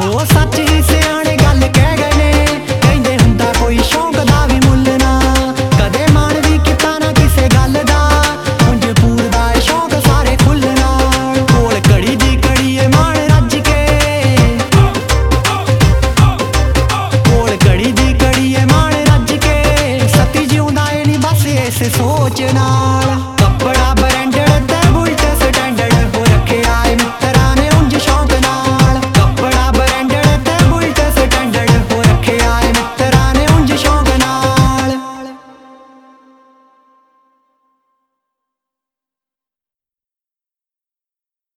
ਉਹ ਸੱਚ ਹੀ ਸਿਆਣੇ ਗੱਲ ਕਹਿ ਗਏ ਨੇ, ਕਹਿੰਦੇ ਹੁੰਦਾ ਕੋਈ ਸ਼ੌਂਕ ਦਾ ਵੀ ਮੁੱਲ ਨਾ, ਕਦੇ ਮਨ ਵੀ ਕੀਤਾ ਨਾ ਕਿਸੇ ਗੱਲ ਦਾ, ਉਂਝ ਪੂਰਦਾ ਏ ਸ਼ੌਂਕ ਸਾਰੇ ਖੁੱਲ੍ਹ ਨਾਲ। ਕੋਲ ਘੜੀ ਦੀ ਘੜੀ ਏ ਮਾਣ ਰੱਜ ਕੇ, ਕੋਲ ਘੜੀ ਦੀ ਘੜੀ ਏ ਮਾਣ ਰੱਜ ਕੇ, ਸਤੀ ਜਿਉਂਦਾ ਏ ਨੀ ਬਸ ਇਸ ਸੋਚ ਨਾਲ।